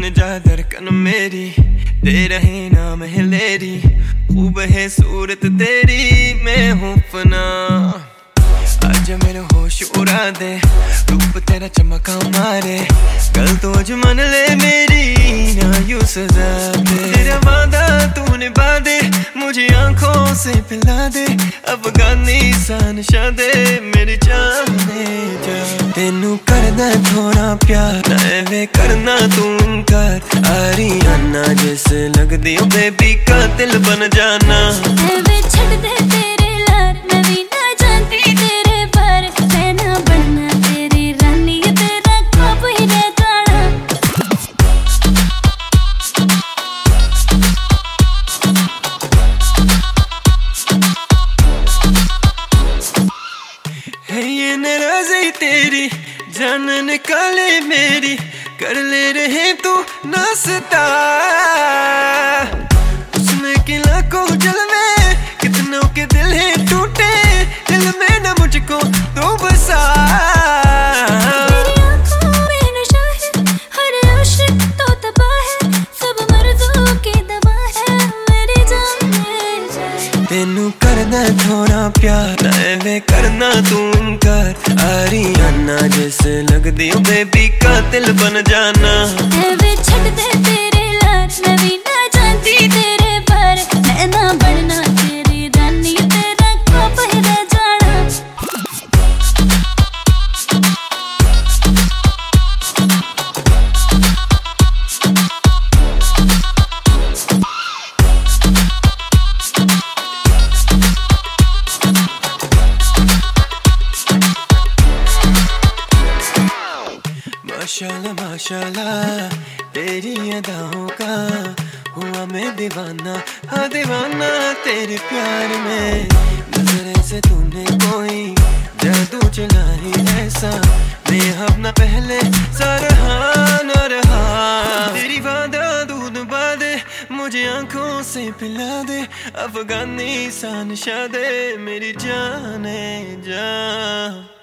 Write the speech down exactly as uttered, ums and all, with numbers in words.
सुन जा धड़कन मेरी, तेरा ही नाम है लेरी, खूब है सूरत तेरी, मैं हूँ फना। आज मेरे होश उड़ा दे, रूप तेरा चमका मारे, कल तो अजमान ले मेरी, ना यूं सजा दे। तेरा वादा तू निभा दे, मुझे आंखों से पिला दे, अफगानिस्तान शादे मेरी जाने जा। तेनू करना थोड़ा प्यार, ना करना तू इनकार, आरियाना जैसे लगदी हो बेबी का दिल बन जाना। छड़ दे तेरे लार, मैं भी ना जानती तेरे पर, मैं ना बनना तेरी रानी, तेरा ख्वाब ही रह जाना। है ये नाराज़ी तेरी, जान निकाले मेरी, कर ले रहे तू नाश्ता। उसने की लाखों जलवे, कितनों के दिल है टूटे, दिल में न मुझको तू बसा। तेरी आँखों में नशा है, हर आशिक तो तबाह है, सब मर्ज़ों की दवा है मेरी जान में जा। तेनू करना थोड़ा प्यार, ना करना तू इनकार, आरियाना जैसे लगदी हो बेबी का दिल बन जाना। छड़ दे तेरे लार, मैं भी ना जानती तेरे पर, मैं ना बनना तेरी रानी, तेरा ख्वाब ही रह जाना। माशाल्लाह माशाल्लाह तेरी अदाओं का हुआ मैं दीवाना, हाँ दीवाना तेरे प्यार में। नजर से तूने कोई जादू चला ही ऐसा, मैं अपना पहले सरहान रहा। तेरी वादा दूध बादे, मुझे आंखों से पिला दे, अफगानिस्तान शादे मेरी जाने जा।